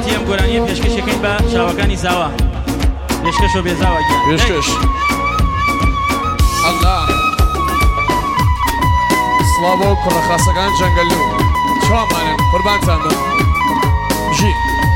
کاتی ئەم گۆرانیە پێشکەشەکەین بە چاوەکانی زاوە پێشکەش و بێزاوە پێشکەش ئەڵڵا سڵاو بۆ کوڕەخاسەکان جەنگەلو چوامانن قوربانتان بم ژی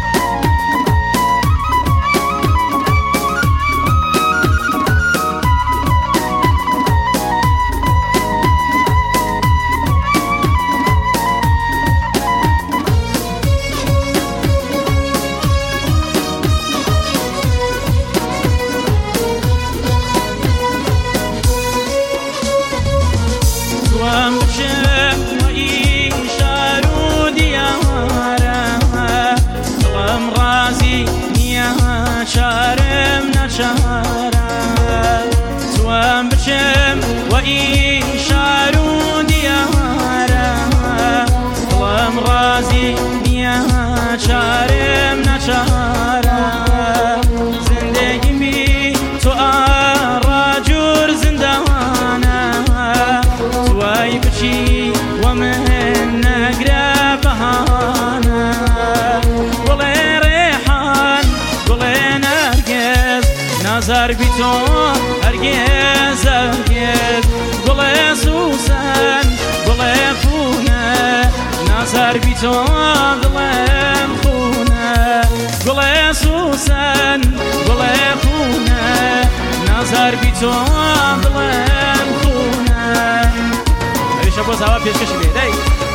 توام بچم و این شارو دیاره دلم رازی نیا چارم نچاره زندگی می تو آراجور زندانه توای بچی و من نگره بهانه گل ریحان گل نرگس نظر بی تو هرگز هرگز گل سوسن گل خونه نظر بی تو دلم خونه گل سوسن گل خونه نظر بی تو دلم خونه هریشه باز هوا پیشکش بیده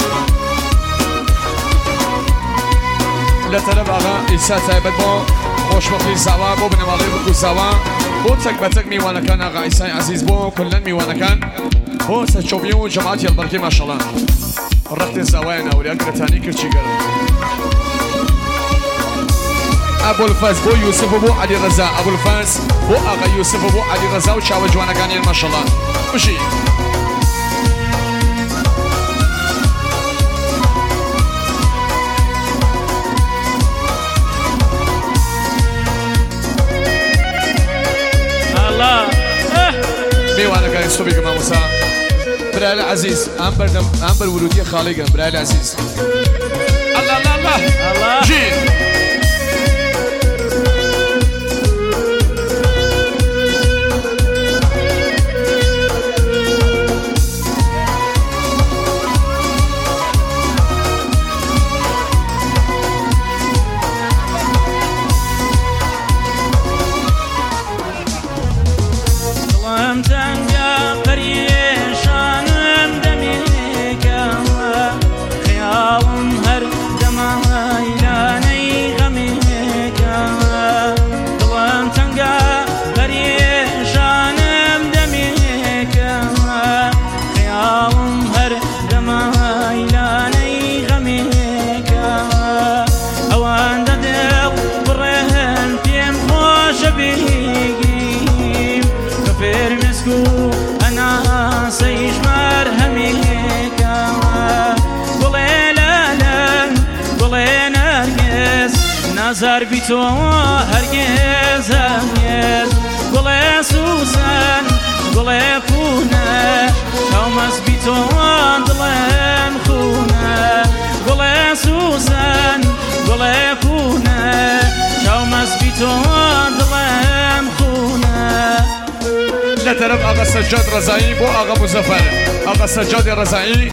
لطرف آقا ایسا تایبت با خوشبختی زوا بو بنوالی بکو زوا بو تک بتک میوانکان آقا ایسای عزیز بو کلن میوانکان بو سچوبیون و جماعتی البرکی ماشالله رخت زوای نوری اگرتانی کرچی گرم ابو الفاز بو یوسف بو علی رضا ابو الفاز بو آقا یوسف بو علی رضا و چاو جوانکانی ماشالله بشی میوانه که استو بگم موسا برای عزیز امبر ورودی خالقم برای عزیز الله الله الله جی أنا سيجمر هميك قولي لا لا قولي نرجس نظر بيتو هرجس هرجس قولي سوسن قولي فونا شومس بيتو ضلم خونا قولي سوسن قولي فونا شومس بيتو ضلم خونا لطرف آقا سجاد رضایی بو آقا مظفر آقا سجاد رضایی